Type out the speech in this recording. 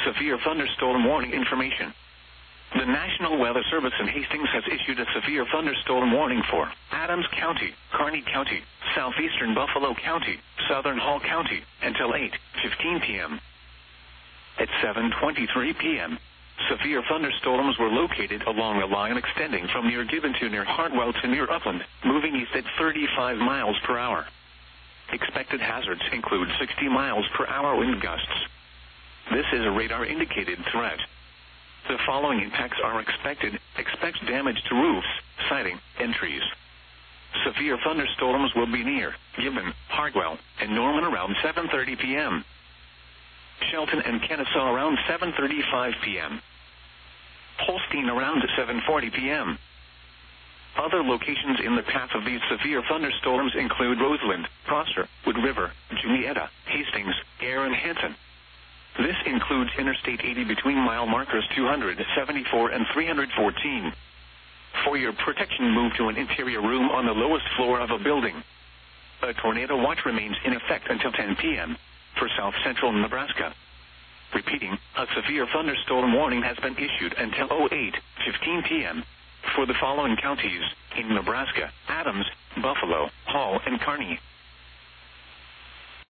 severe thunderstorm warning information. The National Weather Service in Hastings has issued a severe thunderstorm warning for Adams County, Kearney County, southeastern Buffalo County, southern Hall County, until 8:15 p.m. At 7:23 p.m., severe thunderstorms were located along a line extending from near Gibbon to near Hartwell to near Upland, moving east at 35 miles per hour. Expected hazards include 60 miles per hour wind gusts. This is a radar-indicated threat. The following impacts are expected. Expect damage to roofs, siding, and trees. Severe thunderstorms will be near Gibbon, Hartwell, and Norman around 7:30 p.m. Shelton and Kennesaw around 7:35 p.m. Holstein around 7:40 p.m. Other locations in the path of these severe thunderstorms include Roseland, Prosser, Wood River, Julietta, Hastings, Ayer and Hanson. This includes Interstate 80 between mile markers 274 and 314. For your protection, move to an interior room on the lowest floor of a building. A tornado watch remains in effect until 10 p.m. for south central Nebraska. Repeating, a severe thunderstorm warning has been issued until 08:15 p.m. for the following counties in Nebraska: Adams, Buffalo, Hall, and Kearney.